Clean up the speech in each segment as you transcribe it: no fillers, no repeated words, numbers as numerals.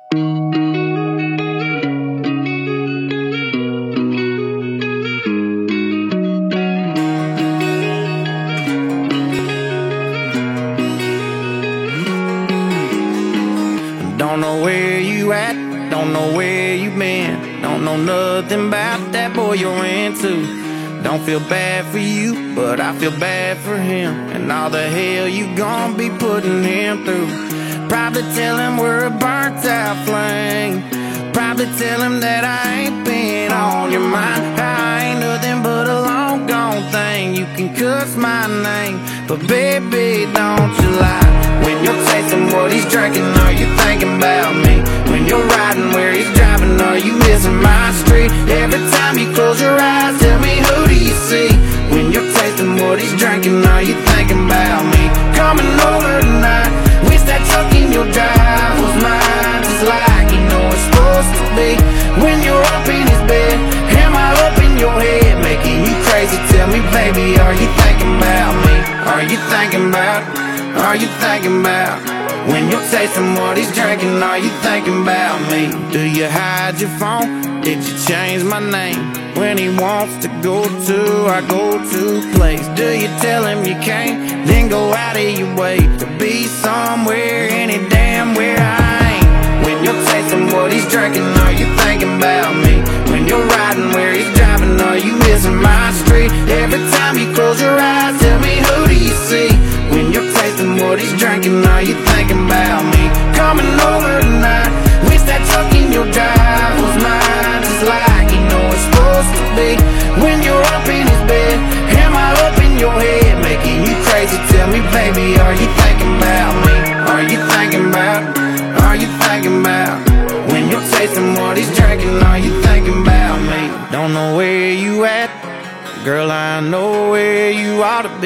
Don't know where you at, don't know where you been, don't know nothing about that boy you're into. Don't feel bad for you, but I feel bad for him, and all the hell you gon' be putting him through. Probably tell him we're a burnt out flame, probably tell him that I ain't been on your mind. I ain't nothing but a long gone thing. You can cuss my name, but baby, don't you lie. When you're tasting what he's drinking, are you thinking about me? When you're riding where he's driving, are you missing my street? Every time you close your eyes, tell me, who do you see? When you're tasting what he's drinking, are you thinking about me? Coming over tonight, wish that truck in your drive was mine, just like you know it's supposed to be. When you're up in his bed, am I up in your head, making you crazy? Tell me, baby, are you thinking about me? Are you thinking about, are you thinking about? When you're tasting what he's drinking, are you thinking about me? Do you hide your phone? Did you change my name? When he wants to go to our go-to place, do you tell him you can't, then go out of your way to be somewhere, any damn where I ain't? When you're tasting what he's drinking, are you thinking about me? When you're riding where he's driving, are you missing my street? Every time you close your eyes, tell me, who do you see? When you're tasting what he's drinking, are you thinking about me? Coming over tonight, wish that truck in your drive was mine, just like you know it's supposed to be. When you're up in his bed, am I up in your head, making you crazy? Tell me, baby, are you thinking about me? Are you thinking about, are you thinking about? When you're tasting what he's drinking, are you thinking about me? Don't know where you at, girl, I know where you ought to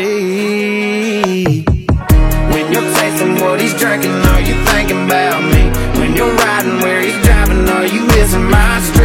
be. When you're tasting what he's drinking, are you thinking about me? When you're riding where he's driving, are you missing my street?